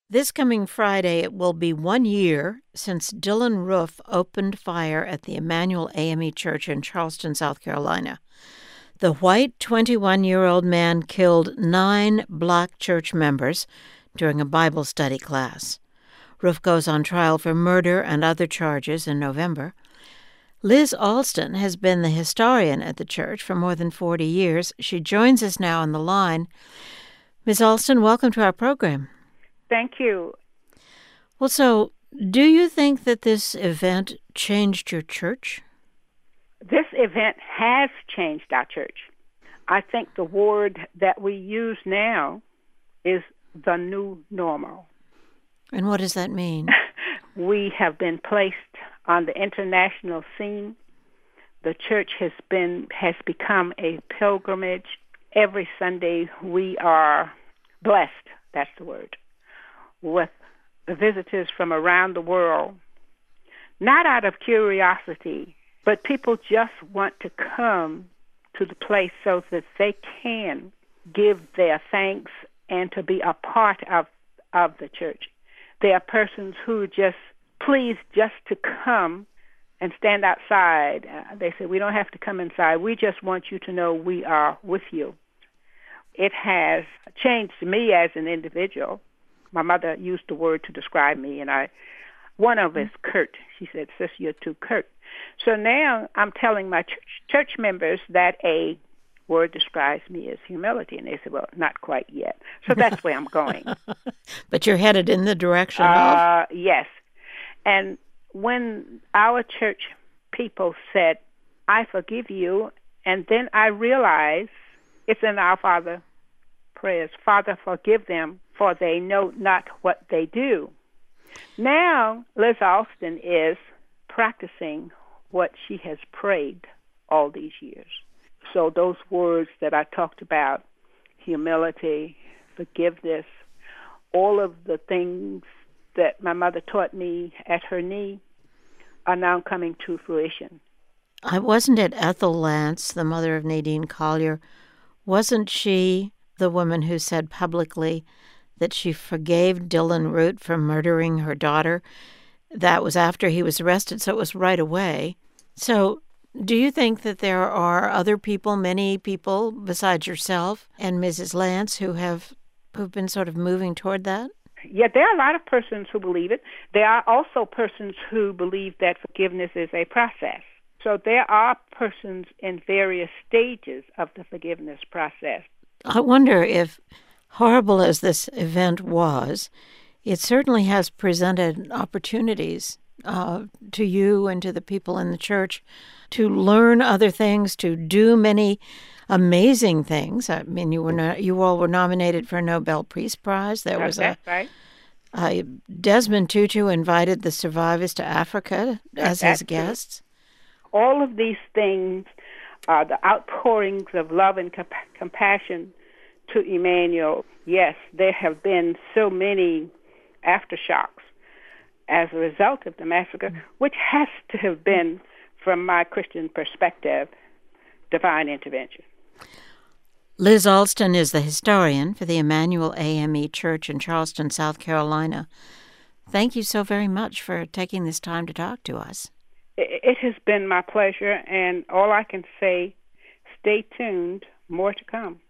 This coming Friday, it will be 1 year since Dylan Roof opened fire at the Emmanuel AME Church in Charleston, South Carolina. The white 21-year-old man killed 9 black church members during a Bible study class. Roof goes on trial for murder and other charges in November. Liz Alston has been the historian at the church for more than 40 years. She joins us now on the line. Ms. Alston, welcome to our program. Thank you. Well, so do you think that this event changed your church? This event has changed our church. I think the word that we use now is the new normal. And what does that mean? We have been placed on the international scene. The church has become a pilgrimage. Every Sunday we are blessed, that's the word, with the visitors from around the world, not out of curiosity, but people just want to come to the place so that they can give their thanks and to be a part of the church. There are persons who just pleased just to come and stand outside. They say, we don't have to come inside. We just want you to know we are with you. It has changed me as an individual. My mother used the word to describe me, and one of us, curt. She said, "Sis, you're too curt." So now I'm telling my church members that a word describes me as humility, and they said, well, not quite yet. So that's where I'm going. But you're headed in the direction of? Yes. And when our church people said, I forgive you, and then I realized it's in our Father prayers, Father, forgive them, for they know not what they do. Now, Liz Alston is practicing what she has prayed all these years. So those words that I talked about, humility, forgiveness, all of the things that my mother taught me at her knee are now coming to fruition. Wasn't it Ethel Lance, the mother of Nadine Collier? Wasn't she the woman who said publicly that she forgave Dylan Root for murdering her daughter? That was after he was arrested, so it was right away. So do you think that there are other people, many people besides yourself and Mrs. Lance, who've been sort of moving toward that? Yeah, there are a lot of persons who believe it. There are also persons who believe that forgiveness is a process. So there are persons in various stages of the forgiveness process. I wonder if, horrible as this event was, it certainly has presented opportunities to you and to the people in the church to learn other things, to do many amazing things. I mean, you all were nominated for a Nobel Peace Prize. There was That's right. Desmond Tutu invited the survivors to Africa as his guests. All of these things, the outpourings of love and compassion to Emmanuel, yes, there have been so many aftershocks as a result of the massacre, which has to have been, from my Christian perspective, divine intervention. Liz Alston is the historian for the Emmanuel AME Church in Charleston, South Carolina. Thank you so very much for taking this time to talk to us. It has been my pleasure, and all I can say, stay tuned, more to come.